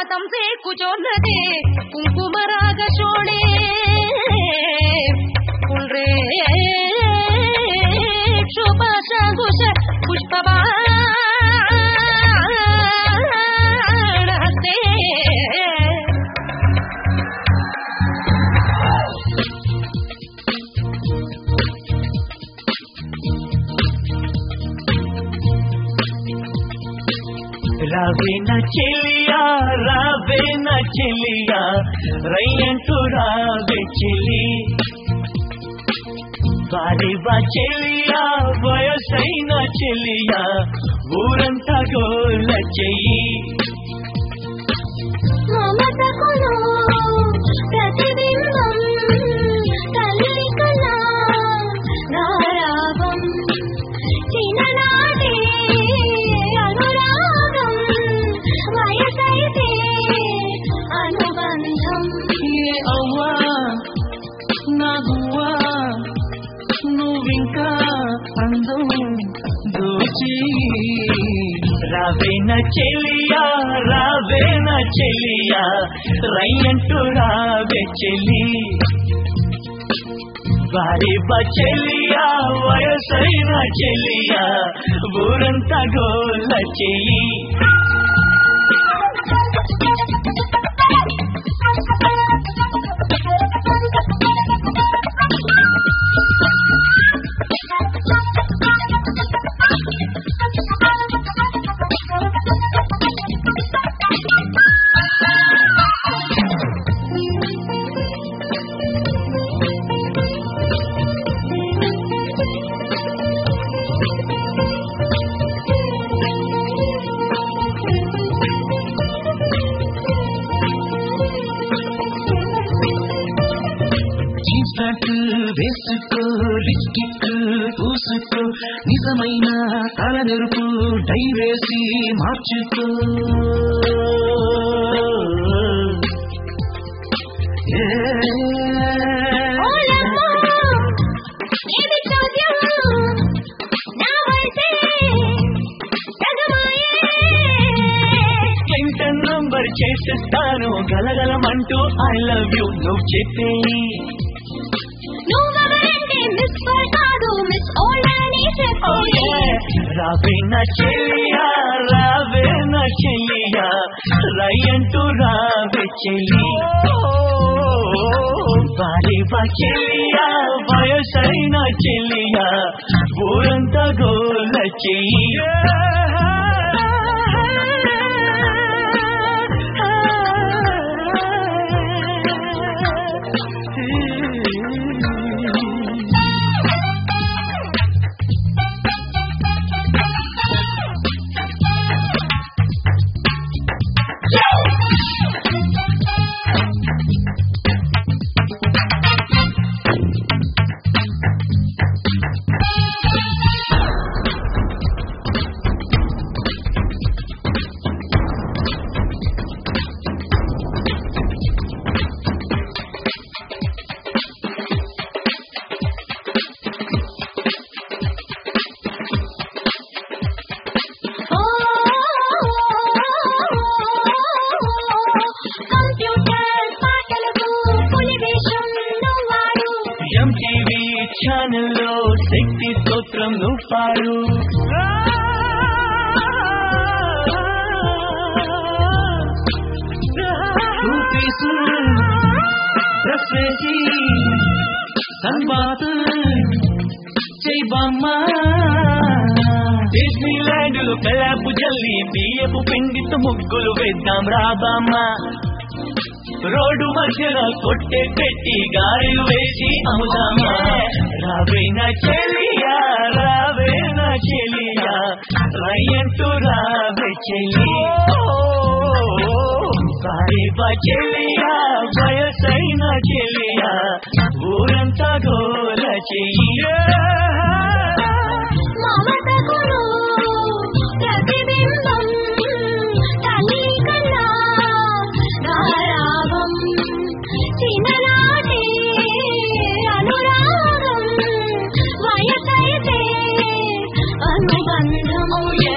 हातं से कुचोन्नते कुङ्कुमराग शोणे कुल्रे क्षोपाशाङ्कुश पुष्पबाणहस्ते రావేన చెలియా రయ్యంటూ రావే చెలి వారివా చెలియా వయసైన చెలియా ఊరంతా గోల చెయ్యి మమతకును ప్రతిబింబం తల్లికలా నారాగం చిన్ననాటి అనురాగం వయసైతే అనుబంధం ఏ అవ్వా నా గువ్వా నువ్వింకా అందం దోచి రావేన చెలియా రయ్యంటూ రావే చెలి వారివ చెలియా వయసైన చెలియా ఊరంతా గోల చెయ్యి వేసుకో లిప్స్టిక్ పూసుకో నిజమైన తల నెరుపు డై వేసి మార్చుకో క్లింటన్ నంబర్ చేసేస్తాను గలగలమంటూ ఐ లవ్ యూ నువ్వు చెప్పే రావేన చెలియా రయ్యంటూ రావే చెలి వారివ చెలియా వయసైన చెలియా ఊరంతా గోల చెయ్యి ఎంటీవీ ఛానల్లో శక్తి స్తోత్రం నువ్వు పాడు డ్రెస్ వేసి సన్బాత్ చెయ్యి బామ్మ డిస్నీలాండ్లో కలాపు జల్లి బియ్యపు పిండితో ముగ్గులు వేద్దాం రాబామ్మ రోడ్డు మధ్యన కొట్టే పెట్టి గారెలు వేసి అమ్ముదామా రావేన చెలియా రయ్యంటూ రావే చెలి వారివ చెలియా వయసైన చెలియా ఊరంతా గోల చెయ్యి అనుబంధం